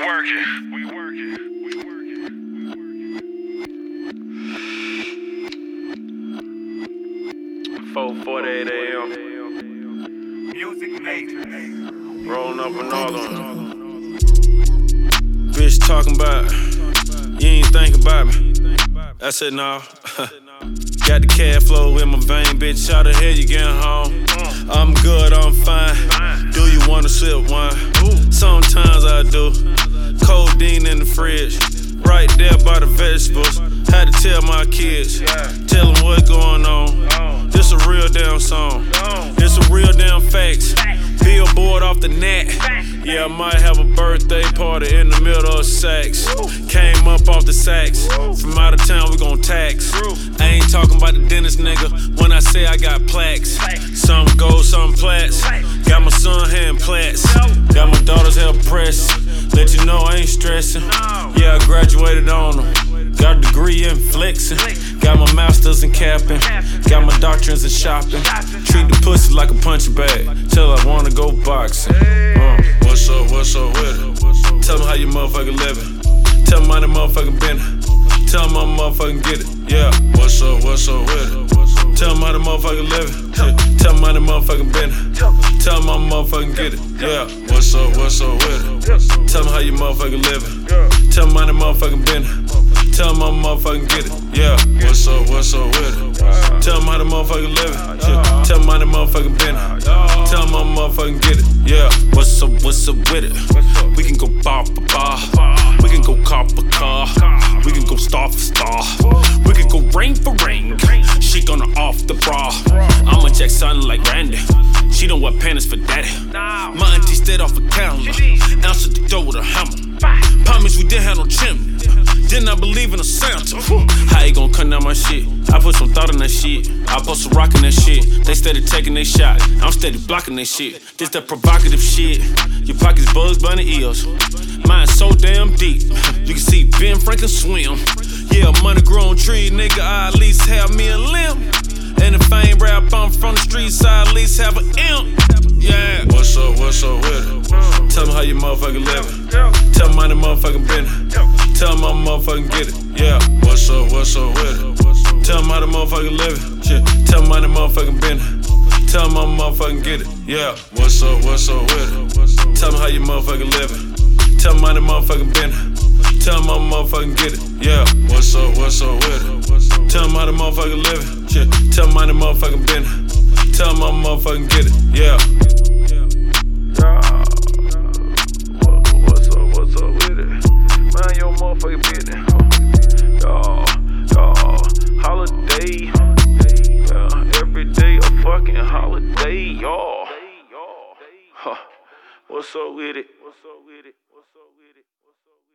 working. 4:48 a.m. Music major. Rolling up another one. Bitch talking about you ain't think about me. I said no. Got the cash flow in my vein, bitch. How the hell you getting home? I'm good, I'm fine. Do you wanna sip wine? Sometimes I do. Codeine in the fridge, right there by the vegetables. Had to tell my kids, tell them what's going on. This a real damn song. This a real damn facts. Billboard off the net. Yeah, I might have a birthday party in the middle of Saks. Came up off the Saks. From out of town, we gon' tax. I ain't talking about the dentist, nigga. When I say I got plaques, some gold, some plats. Got my son hand plats. Got my daughter's hair pressed. Let you know I ain't stressing. Yeah, I graduated on them. Got a degree in flexing. Got my masters in capping. Got my doctrines in shopping. Treat the pussy like a punching bag till I wanna go boxing. What's up with it? Tell me how you motherfucking living. Tell me how the motherfucking been. Tell me how the motherfucking get it. Yeah. What's up with it? Tell me how the motherfucking living. Tell me how the motherfucking been. Tell me how the motherfucking get it. Yeah. What's up with it? Tell me how you motherfucking living. Tell me how the motherfucking been. Tell me how the motherfucking get it. Yeah. What's up with it? Tell me how the motherfucking living. Tell me how the motherfucking been. Tell me how the motherfucking get it. Yeah. What's up with it? We can go bar for bar. We can go car for car. We can go star for star. We can go rain for rain. She gonna off the bra. I'ma jack something like Randy. She don't wear panties for daddy. My auntie stayed off a calendar. Answered the door with a hammer. Promise we didn't have no chimney. Didn't I believe in a Santa? How you gon' cut down my shit? I put some thought in that shit. I post some rock in that shit. They steady taking their shot. I'm steady blocking that shit. This that provocative shit. Your pockets Bugs Bunny ears. Mine so damn deep. You can see Ben Franklin swim. Yeah, money grown tree, nigga. I at least have me a limb. And if I ain't rap, I'm from the streets, I at least have an imp. Yeah. What's up with it? Tell me how you motherfucking living. Tell me how the motherfucking been. Tell me how the motherfucking get it. Yeah. What's up with it? Tell me how the motherfucking living. Tell me how the motherfucking been. Tell me how the motherfucking get it. Yeah. What's up with it? Tell me how you motherfucking living. Tell me how the motherfucking been. Tell me how the motherfucking get it. Yeah. What's up with it? Tell me how the motherfucking living. Tell me how the motherfucking been. Tell me how the motherfucking get it. Yeah. What's up with it? Man, your motherfucking business. Holiday. Every day a fucking holiday, y'all. What's up with it?